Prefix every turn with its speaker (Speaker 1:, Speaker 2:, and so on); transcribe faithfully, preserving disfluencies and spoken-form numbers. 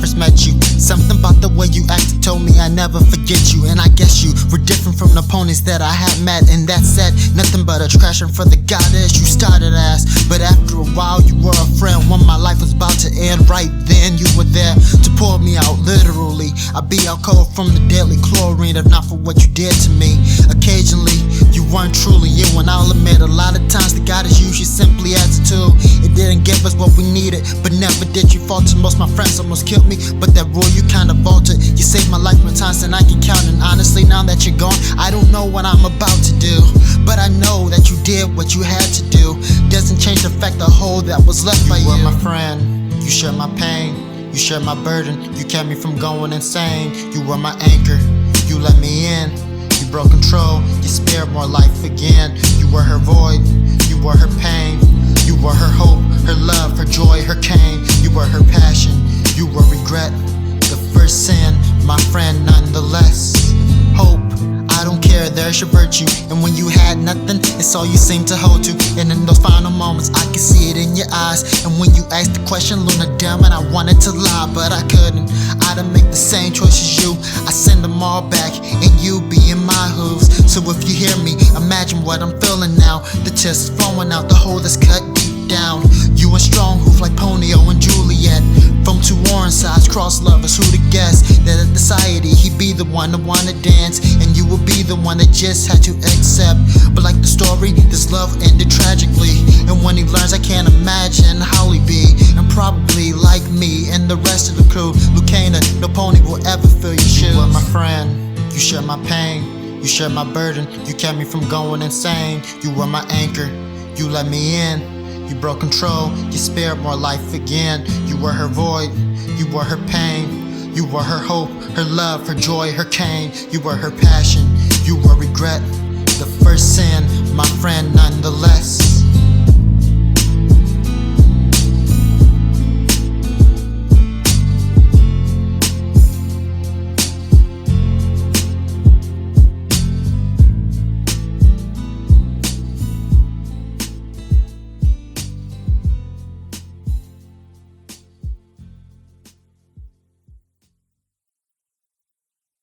Speaker 1: first met you. Something about the way you acted told me I never forget you. And I guess you were different from the ponies that I had met. And that said, nothing but a trashing for the goddess you started as. But after a while you were a friend. When my life was about to end, right then you were there to pull me out, literally. I'd be out cold from the deadly chlorine if not for what you did to me. Occasionally you weren't truly you, and I'll admit a lot of times the goddess used you simply as a tool. It didn't give us what we needed, but never did you falter. Most my friends almost killed me, but that rule you kinda vaulted. You saved my life more times than I can count, and honestly now that you're gone, I don't know what I'm about to do. But I know that you did what you had to do. Doesn't change the fact the hole that was left by you. You were my friend, you shared my pain, you shared my burden, you kept me from going insane. You were my anchor, you let me in. You broke control, you spared more life again. You were her void, you were her pain. You were her hope, her love, her joy, her cane. You were her passion, you were regret. The first sin, my friend, nonetheless. Hope, I don't care, there's your virtue. And when you had nothing, it's all you seem to hold to. And in those final moments, I can see it in your eyes. And when you asked the question, Luna, damn it, I wanted to lie, but I couldn't. I didn't make the same choice as you. I send them all back, and you be in my hooves. So if you hear me, imagine what I'm feeling now. The tears flowing out, the hole that's cut deep down. You a strong hoof like Ponyo and Juliet. From two orange sides, cross lovers, who to guess that in society he'd be the one to wanna dance, and you would be the one that just had to accept. But like the story, this love ended tragically, and when he learns, I can't imagine how he'd be. And probably like me and the rest of the crew, Lucana, no pony will ever fill your shoes. You were my friend, you shared my pain, you shared my burden, you kept me from going insane. You were my anchor, you let me in. You broke control, you spared more life again. You were her void, you were her pain. You were her hope, her love, her joy, her cane. You were her passion, you were regret. The first sin, my friend, nonetheless.